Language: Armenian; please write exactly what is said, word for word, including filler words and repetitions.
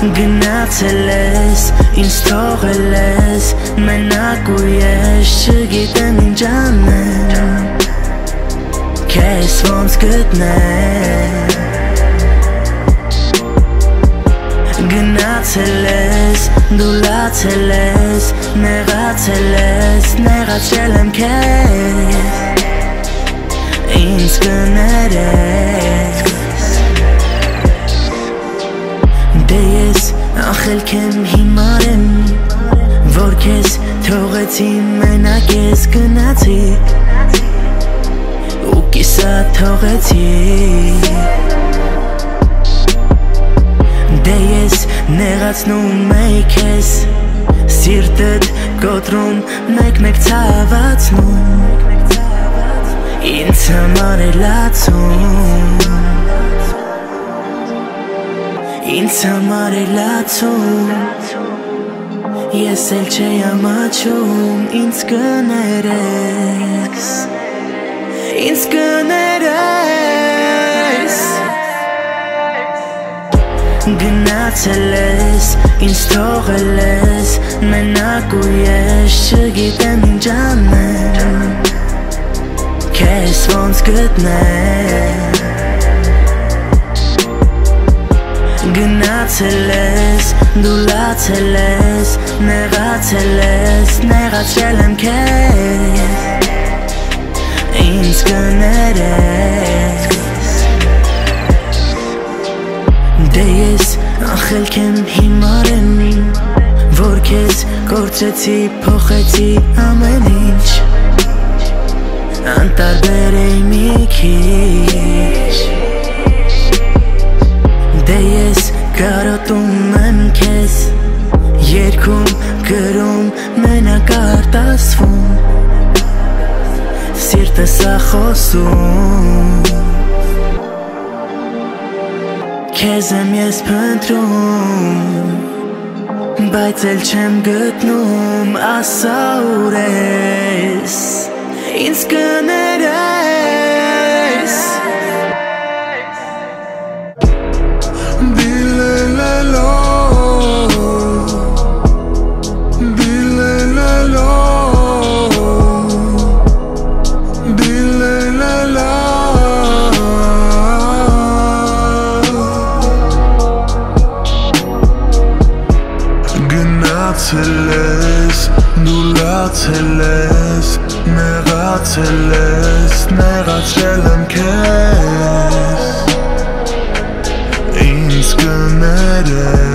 Գնացել ես, ինձ թողել ես, մենակ ու ես չգիտեմ ինչ անեմ, քեզ ոնց գտնեմ Գնացել ես, դու լացել ես, նեղացել ես, նեղացել եմ քեզ Ինձ կներես Դե ես ախելք եմ հիմար եմ Որ քեզ թողեցի մենակ ես գնացի Ու կիսա թողեցի Դե ես նեղացնում էի քեզ Սիրտդ կոտրում մեկ-մեկ ցավացնում Ինձ համար է լացում Ինձ համար է լացում Ես էլ չէի ամաչում Ինձ կներես Ինձ կներես Գնացել ես, ինձ թողել ես Մենակ ու ես չգիտեմ ինչ անեմ Քեզ ոնց գտնեմ Գնացել ես, դու լացել ես Նեղացել ես, նեղացրել եմ քեզ Ինձ կներես Դե ես ախելք եմ հիմար եմ Որ քեզ կործեցի, փոխեցի ամեն ինչ Անտարբեր էի մի քիչ Դե ես կարոտում եմ քեզ Երգում, գրում, մենակ արտասվում Սիրտս ա խոսում Քեզ եմ ես փնտրում Բայց էլ չեմ գտնում Ասա ուր ես Ինձ կներես Դիլելելո Դիլելելո Դիլելելո Գնացել ես, դու լացել ես Նեղացել ես, նեղացրել եմ քեզ Ինձ կներես